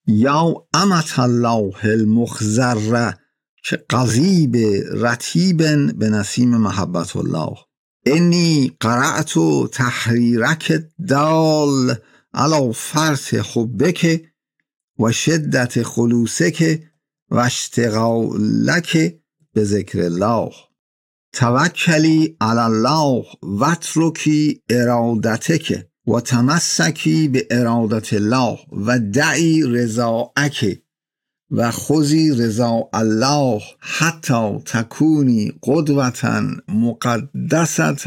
یا امت الله المخضره که قضیب رتیب به نسیم محبت الله. انی قرأت تحریرک دال علی فرط حبک و شدت خلوصک و اشتغالک به ذکر الله. توکلی علی الله و اترکی ارادتک و تمسکی به ارادت الله و دعی رضاک و خذی رضا الله حتی تکونی قدوة مقدسة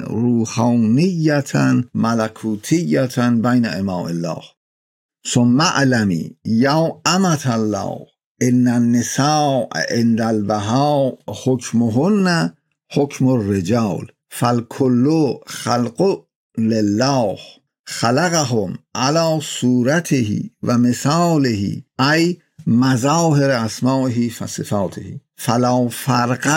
روحانیة ملکوتیة بین اماء الله. ثم اعلمی یا امة الله ان النساء عند البهاء حکمهن حکم الرجال فالکل خلق لله خلقهم على صورته و مثاله ای مظاهر اسمائه و صفاته فلا فرق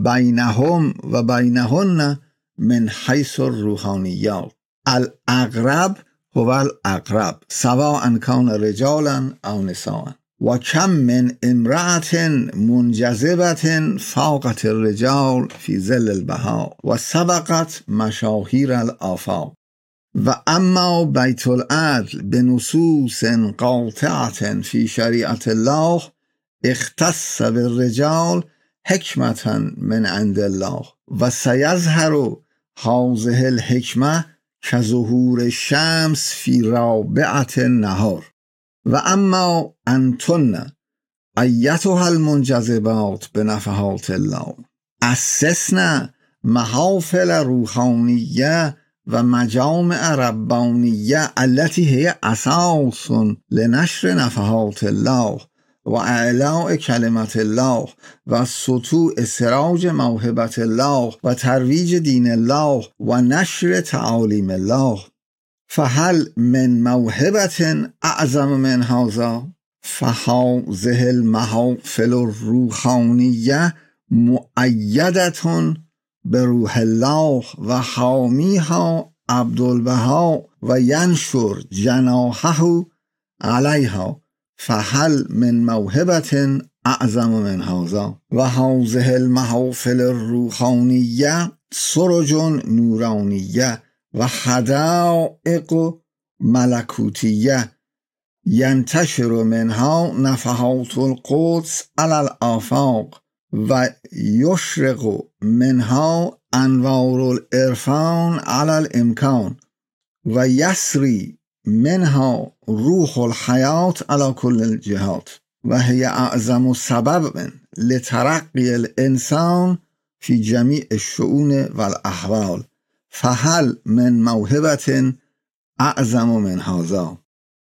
بینهم و بینهن من حیث الروحانیات. الاقرب هو الاقرب سواء کان رجالا او نساء. و کم من امرأة منجذبة فاقت الرجال فی ظل البهاء و سبقت مشاهیر الآفاق. و اما بیت العدل بنصوص قاطعة فی شریعت الله اختص بالرجال حکمة من عند الله و سیظهر هذه الحکمة کظهور الشمس فی رابعة النهار. و اما انتن ایتها المنجذبات بنفحات الله اسسن محافل روحانیه و مجامع ربانیه التي هي اساس لنشر نفحات الله و اعلاء کلمت الله و سطوع سراج موهبت الله و ترویج دین الله و نشر تعالیم الله. فهل من موهبة اعظم من هذا؟ فهذه المحافل الروحانیه مؤیدة بروح الله و حامیها عبدالبها و ینشر جناحه علیها. فهل من موهبة اعظم من هذا؟ و هذه المحافل الروحانیه سرج نورانیه و حدائق ملکوتیه ینتشر منها نفحات القدس علی الآفاق و یشرق منها انوار العرفان علی الامکان و یسری منها روح الحیات علی کل الجهات و هی اعظم سبب لترقی الانسان فی جمیع الشؤون و الاحوال. فهل من موهبة اعظم من هذا؟